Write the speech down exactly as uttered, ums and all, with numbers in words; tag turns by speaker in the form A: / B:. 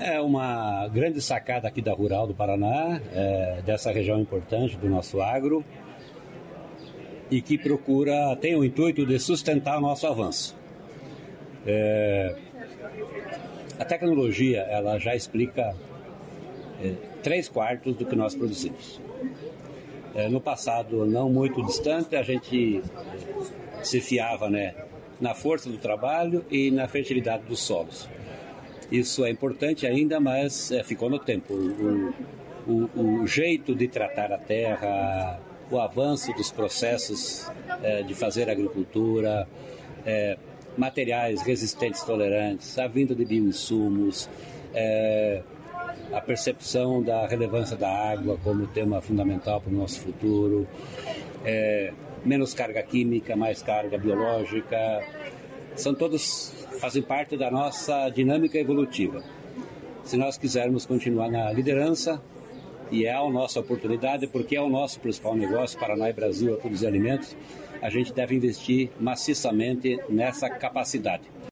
A: É uma grande sacada aqui da Rural do Paraná, é, dessa região importante do nosso agro, e que procura, tem o intuito de sustentar o nosso avanço. É, a tecnologia, ela já explica é, três quartos do que nós produzimos. É, no passado, não muito distante, a gente se fiava, né, na força do trabalho e na fertilidade dos solos. Isso é importante ainda, mas é, ficou no tempo. O, o, o jeito de tratar a terra, o avanço dos processos é, de fazer agricultura, é, materiais resistentes, tolerantes, a vinda de bioinsumos, é, a percepção da relevância da água como tema fundamental para o nosso futuro, é, menos carga química, mais carga biológica, são todos, fazem parte da nossa dinâmica evolutiva. Se nós quisermos continuar na liderança, e é a nossa oportunidade, porque é o nosso principal negócio, Paraná e Brasil, a produzir alimentos, a gente deve investir maciçamente nessa capacidade.